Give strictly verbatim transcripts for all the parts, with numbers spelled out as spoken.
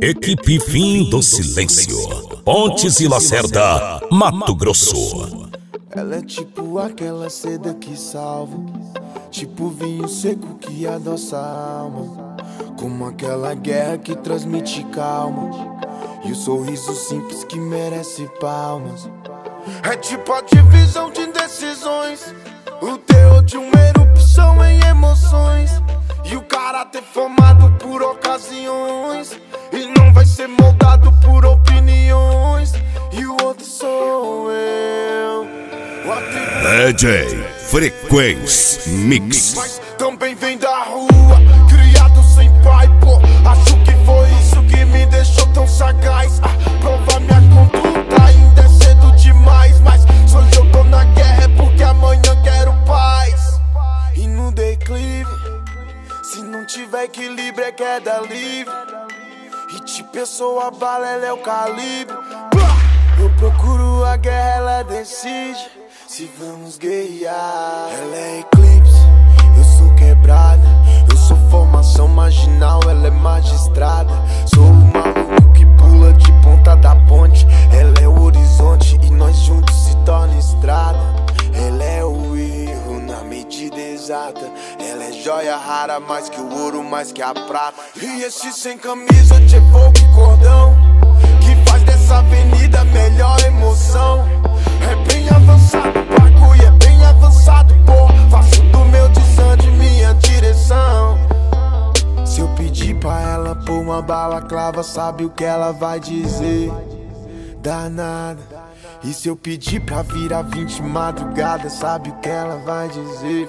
Equipe Fim do Silêncio, Pontes e Lacerda, Mato Grosso. Ela é tipo aquela seda que salva, tipo vinho seco que adoça a alma, como aquela guerra que transmite calma, e o sorriso simples que merece palmas. É tipo a divisão de decisões, o teor de uma erupção em emoções, e o caráter formado por ocasiões, e não vai ser moldado por opiniões. E o outro sou eu, D J Frequência Mix. mas também vem da rua, criado sem pai, pô. Acho que foi isso que me deixou tão sagaz. Ah, prova minha conduta, ainda é cedo demais, mas se hoje eu tô na guerra é porque amanhã quero paz. E no declive, se não tiver equilíbrio é queda livre. E de pessoa bala ela é o calibre. Eu procuro a guerra, ela decide se vamos guerrear. Ela é eclipse, eu sou quebrada. Eu sou formação marginal, ela é magistrada. Sou o maluco que pula de ponta da ponte. Ela é o horizonte e nós juntos se torna estrada. Ela é o erro na medida exata. Ela é joia rara, mais que o ouro, mais que a prata. E esse sem camisa de fogo e cordão, que faz dessa avenida a melhor emoção. É bem avançado o bagulho, é bem avançado, pô. Faço do meu desande minha direção. Se eu pedir pra ela pôr uma balaclava, sabe o que ela vai dizer? Danada. E se eu pedir pra virar vinte madrugada, sabe o que ela vai dizer?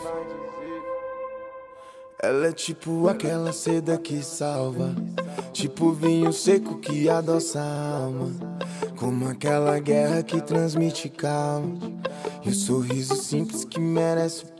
Ela é tipo aquela seda que salva, tipo vinho seco que adoça a alma, como aquela guerra que transmite calma, e o sorriso simples que merece